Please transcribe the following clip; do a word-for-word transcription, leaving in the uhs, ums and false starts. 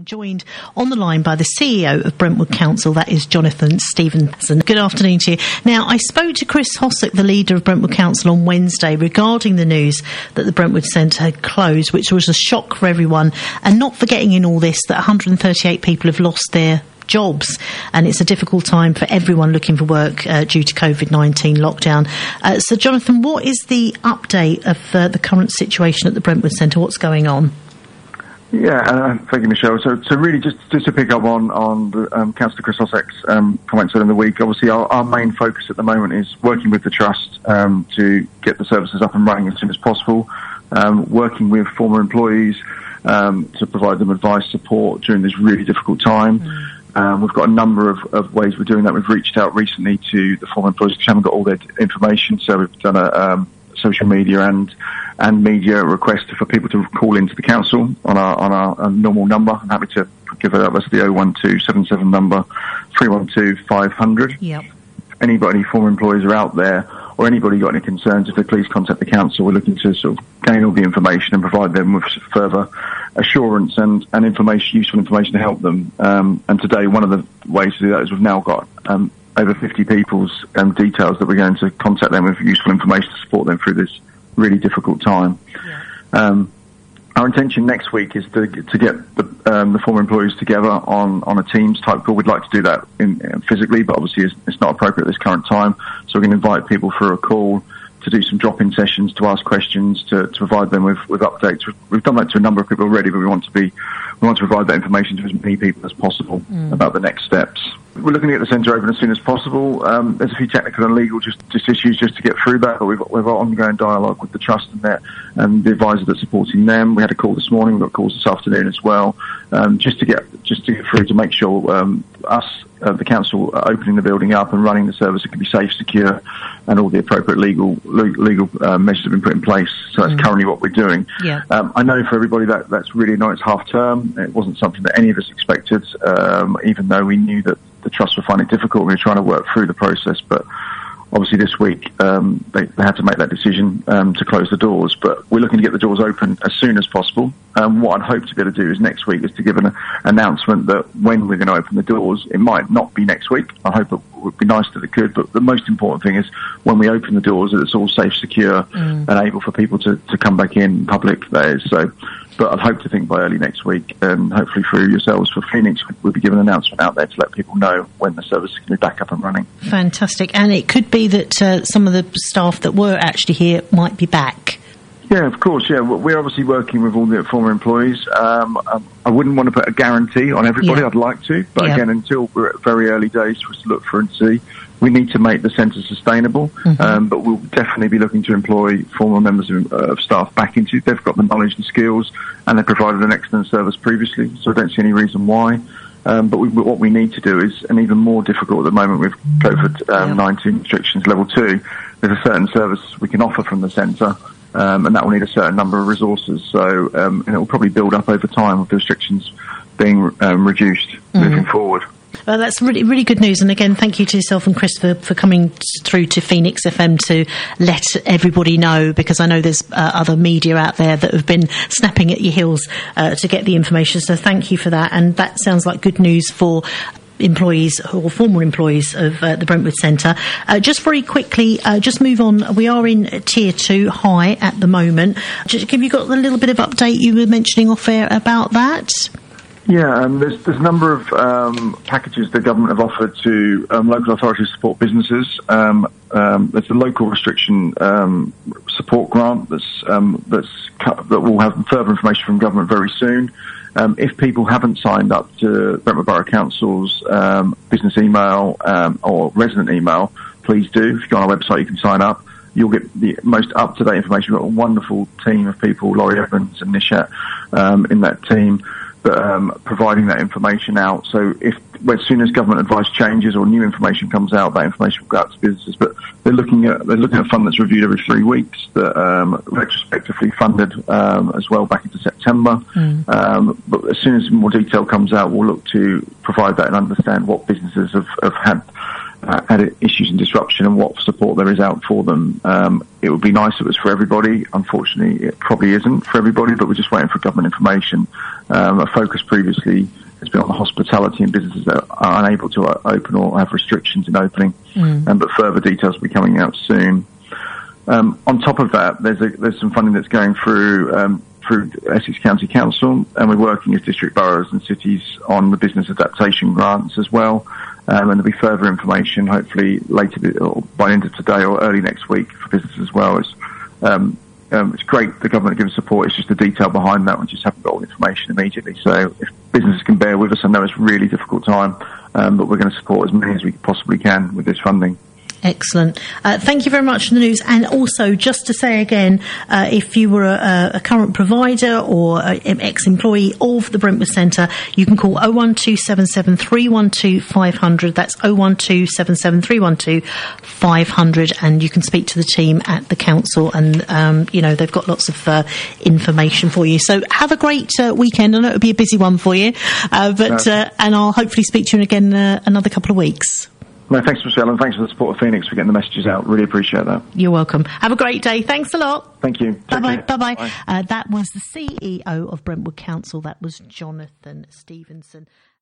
joined on the line by the C E O of Brentwood Council, that is Jonathan Stevenson. Good afternoon to you. Now, I spoke to Chris Hossack, the leader of Brentwood Council, on Wednesday regarding the news that the Brentwood Centre had closed, which was a shock for everyone, and not forgetting in all this that one hundred thirty-eight people have lost their jobs, and it's a difficult time for everyone looking for work uh, due to COVID nineteen lockdown. Uh, so, Jonathan, what is the update of uh, the current situation at the Brentwood Centre? What's going on? Yeah, uh, thank you, Michelle. So, so really, just, just to pick up on on the, um, Councillor Chris Hossack's um, comments in the week. Obviously, our, our main focus at the moment is working with the trust um, to get the services up and running as soon as possible. Um, working with former employees um, to provide them advice, support during this really difficult time. Mm. Um, we've got a number of, of ways we're doing that. We've reached out recently to the former employees because we haven't got all their information, so we've done a um, social media and and media request for people to call into the council on our on our, our normal number. I'm happy to give it up. That's the oh one two seven seven number, three one two five hundred. Yep. Anybody, former employees are out there, or anybody got any concerns, if they please contact the council. We're looking to sort of gain all the information and provide them with further assurance and, and information, useful information to help them. Um, and today, one of the ways to do that is we've now got um, over fifty people's um, details that we're going to contact them with useful information to support them through this really difficult time. Yeah. Um, our intention next week is to to get the, um, the former employees together on, on a Teams type call. We'd like to do that in, in physically, but obviously it's, it's not appropriate at this current time. So we're going to invite people for a call to do some drop-in sessions, to ask questions, to, to provide them with, with updates. We've, we've done that to a number of people already, but we want to be we want to provide that information to as many people as possible mm. about the next steps. We're looking to get the centre open as soon as possible. Um, there's a few technical and legal just, just issues just to get through that, but we've got, we've got ongoing dialogue with the trust and, their, and the advisor that's supporting them. We had a call this morning, we've got calls this afternoon as well, um, just to get just to get through to make sure um, us, uh, the council, are opening the building up and running the service. It can be safe, secure, and all the appropriate legal legal uh, measures have been put in place. So that's mm. currently what we're doing. Yeah. Um, I know for everybody that that's really annoying. It's half term. It wasn't something that any of us expected, um, even though we knew that the trust would find it difficult. We were trying to work through the process, but obviously this week um, they, they had to make that decision um, to close the doors. But we're looking to get the doors open as soon as possible. Um, what I'd hope to be able to do is next week is to give an announcement that when we're going to open the doors. It might not be next week. I hope it would be nice that it could, but the most important thing is when we open the doors that it's all safe, secure, mm. and able for people to, to come back in public. That is so. But I'd hope to think by early next week, and hopefully through yourselves for Phoenix, we'll be giving an announcement out there to let people know when the service is going to be back up and running. Fantastic. And it could be that uh, some of the staff that were actually here might be back. Yeah, of course, yeah. We're obviously working with all the former employees. Um, I wouldn't want to put a guarantee on everybody. Yeah. I'd like to. But yeah. again, until we're at very early days for us to look for and see, we need to make the centre sustainable. Mm-hmm. Um, but we'll definitely be looking to employ former members of, uh, of staff back into it. They've got the knowledge and skills, and they've provided an excellent service previously, so I don't see any reason why. Um, but we, what we need to do is, and even more difficult at the moment with COVID nineteen um, yeah. restrictions level two, there's a certain service we can offer from the centre. Um, and that will need a certain number of resources. So um, and it will probably build up over time with the restrictions being um, reduced mm. moving forward. Well, that's really, really good news. And again, thank you to yourself and Chris for, for coming through to Phoenix F M to let everybody know, because I know there's uh, other media out there that have been snapping at your heels uh, to get the information. So thank you for that. And that sounds like good news for employees or former employees of uh, the Brentwood Centre. Uh, just very quickly, uh, just move on. We are in tier two high at the moment. Just, have you got a little bit of update you were mentioning off air about that? Yeah, um, there's, there's a number of um, packages the government have offered to um, local authorities to support businesses. Um, um, there's a local restriction um, support grant that's um, that's cut, that will have further information from government very soon. Um, if people haven't signed up to Brentwood Borough Council's um, business email um, or resident email, please do. If you go on our website, you can sign up. You'll get the most up-to-date information. We've got a wonderful team of people, Laurie Evans and Nishat, um, in that team, but um, providing that information out. So if as soon as government advice changes or new information comes out, that information will go out to businesses. But they're looking at they're looking at a fund that's reviewed every three weeks, that um, retrospectively funded um, as well back into September. Mm. Um, but as soon as more detail comes out, we'll look to provide that and understand what businesses have, have had uh, had issues and disruption and what support there is out for them. Um, it would be nice if it was for everybody. Unfortunately, it probably isn't for everybody, but we're just waiting for government information. Um, a focus previously has been on the hospitality and businesses that are unable to uh, open or have restrictions in opening, mm. um, but further details will be coming out soon. Um, on top of that, there's a, there's some funding that's going through um, through Essex County Council, and we're working as district boroughs and cities on the business adaptation grants as well. Um, and there'll be further information, hopefully later or by the end of today or early next week for businesses as well. It's, um, um, it's great the government gives support. It's just the detail behind that. We just haven't got all the information immediately. So if businesses can bear with us, I know it's a really difficult time, um, but we're going to support as many as we possibly can with this funding. Excellent. Uh, thank you very much for the news. And also, just to say again, uh, if you were a, a current provider or an ex-employee of the Brentwood Centre, you can call oh one two seven seven, three one two, five hundred. That's oh one two seven seven, three one two, five hundred. And you can speak to the team at the council. And, um, you know, they've got lots of uh, information for you. So have a great uh, weekend. I know it'll be a busy one for you. Uh, but uh, and I'll hopefully speak to you again uh, another couple of weeks. No, thanks, Michelle, and thanks for the support of Phoenix for getting the messages out. Really appreciate that. You're welcome. Have a great day. Thanks a lot. Thank you. Bye-bye. Bye-bye. Bye. Uh, that was the C E O of Brentwood Council. That was Jonathan Stevenson.